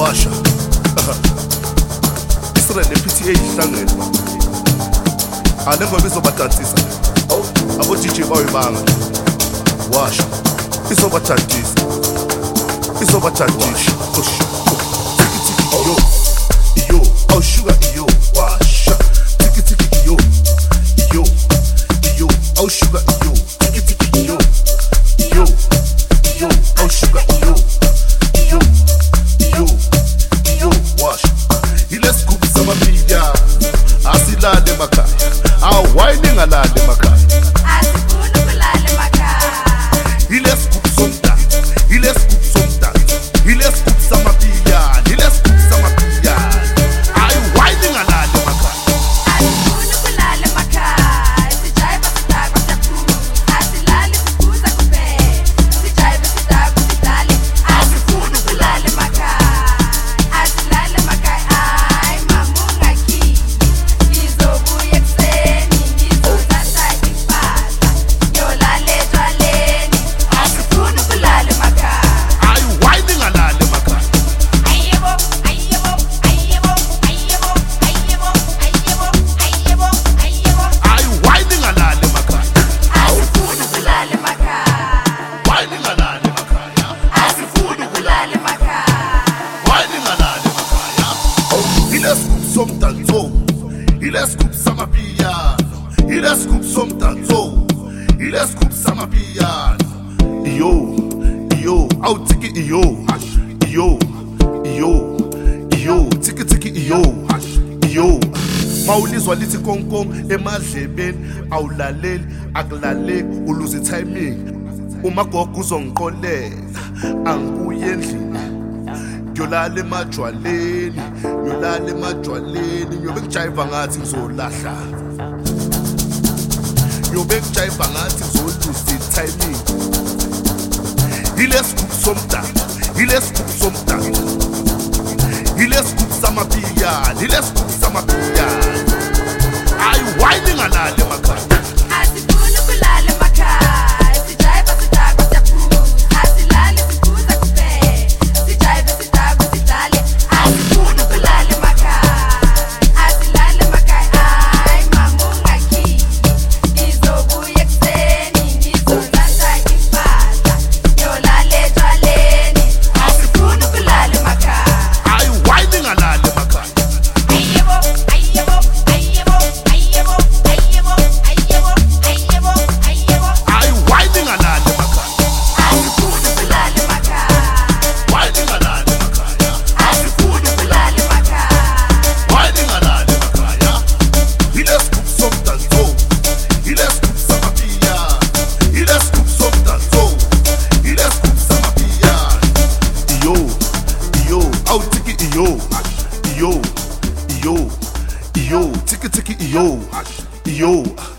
washa Israel ne-PTA ihlangene ba alengoba izobathathisa abo-DJ bawuyibanga washa izobathathisa yo iyo awushuka iyo washa tiki iyo awushuka iyo tiki iyo awushuka iyo washa ile scoop samaphiya asilale emakhaya awayini ngalale emakhaya asifuni ukulala emakhaya ile scoop somdala ile scoop somdala ile scoop samaphiya ile scoop samaphiya ayiwayini ngalale emakhaya asifuni ukulala emakhaya sijayiva sidakwa siyaphuma asilali siphuza kuphela sijayiva sidakwa sidlale asifuni ukulala emakhaya asilale emakhaya hayi mama ungakhiphi ngizobuya ekuseni ngizothatha impahla ngiyolala etshwaleni asifuni ukulala emakhaya ayiwayini ngalale emakhaya ayebo ayebo ayebo ayebo ayebo ayebo ayebo ayebo ayiwayini ngalale emakhaya asifuni ukulala emakhaya wayini ngalale emakhaya asifuni ukulala emakhaya wayini ngalale emakhaya ile scoop somdanso ile scoop samaphiya ile scoop somdanso ile scoop samaphiya iyo awutiki iyo tiki iyo mawulizwa lithi konkong emadlebeni awulaleli akulaleki uluza itiming umagogo uzongiqolela angibuye endlini ngiyolala emajwaleni ngiyobe ngijayiva ngathi ngizolahla ngiyobe ngijayiva ngathi ngizoluza itiming ile scoop somdala ile scoop samaphiya ile scoop samaphiya ayiwayini ngalale emakhaya asifuni ukulala emakhaya sijayiva sidakwa siyaphuma asilali siphuza kuphela sijayiva sidakwa sidlale asifuni ukulala emakhaya asilale emakhaya hayi mama ungakhiphi ngizobuya ekuseni ngizothatha impahla ngiyolala etshwaleni asifuni ukulala emakhaya ayiwayini ngalale emakhaya ayebo ayebo ayebo ayebo ayebo ayebo ayebo ayebo ayiwayini ngalale emakhaya asifuni ukulala emakhaya wayini ngalale emakhaya asifuni ukulala emakhaya wayini ngalale emakhaya ile scoop somdanso ile scoop samaphiya ile scoop somdanso ile scoop samaphiya iyo awutiki iyo tiki iyo